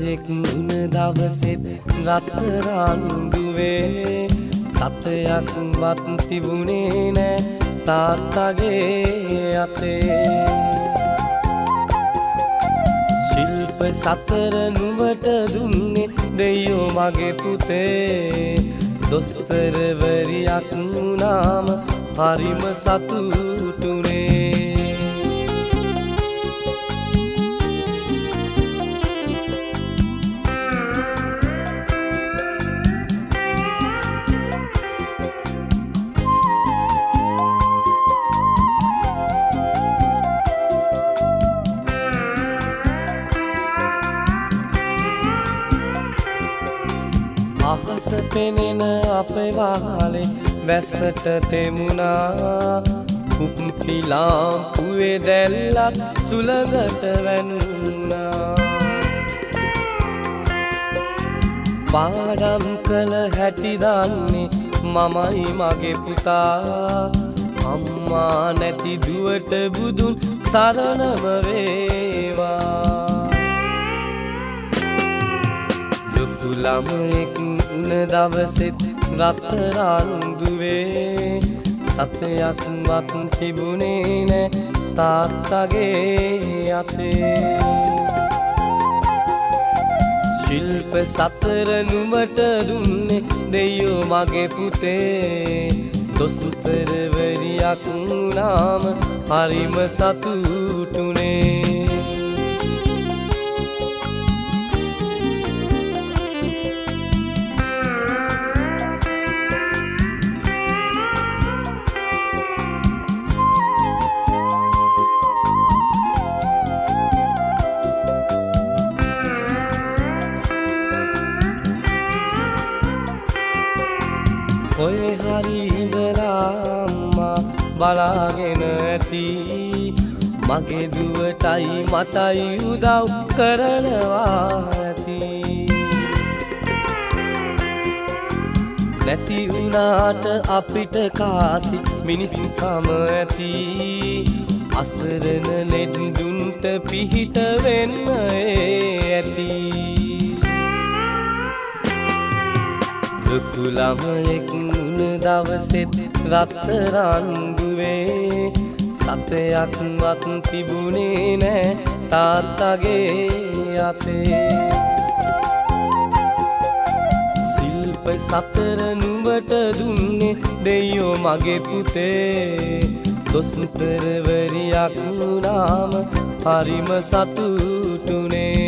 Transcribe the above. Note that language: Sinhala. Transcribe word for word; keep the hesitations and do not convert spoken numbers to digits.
ළමයෙක් උන දවසෙත් රත්තරන් දුවේ සතයක්වත් තිබුණේ නෑ තාත්තගේ අතේ ශිල්ප සතර නුඹට දුන්නේ දෙයෝ මගේ පුතේ දොස්තරවරියක් වුණාම හරිම සතුටුනේ අහස පෙනෙන අපේ වහලේ වැස්සට තෙමුණා කුප්පි ලාම්පුවේ දැල්ලත් සුළඟට වැනුණා පාඩම් කළ හැටි දන්නේ මමයි මගේ පුතා අම්මා නැති දුවට බුදුන් සරණම වේවා ලොකු ළමයෙක් උන දවසෙත් රත්තරන් දුවේ සතයක්වත් තිබුණේ නෑ තාත්තගේ අතේ ශිල්ප සතර නුඹට දුන්නේ දෙයෝ මගේ පුතේ දොස්තරවරියක් වුණාම හරිම සතුටුනේ ඔය හරි ඉඳලා අම්මා බලාගෙන ඇති මගේ දුවටයි මටයි උදව් කරනවා ඇති නැති වුණාට අපිට කාසි මිනිස්කම ඇති අසරණ ලෙඩුන්ට පිහිට වෙන්න ඇති ලොකු ළමයෙක් උන දවසෙත් රත්තරන් දුවේ සතයක්වත් තිබුණේ නෑ තාත්තගේ අතේ ශිල්ප සතර නුඹට දුන්නේ දෙයෝ මගේ පුතේ දොස්තරවරියක් වුණාම හරිම සතුටුනේ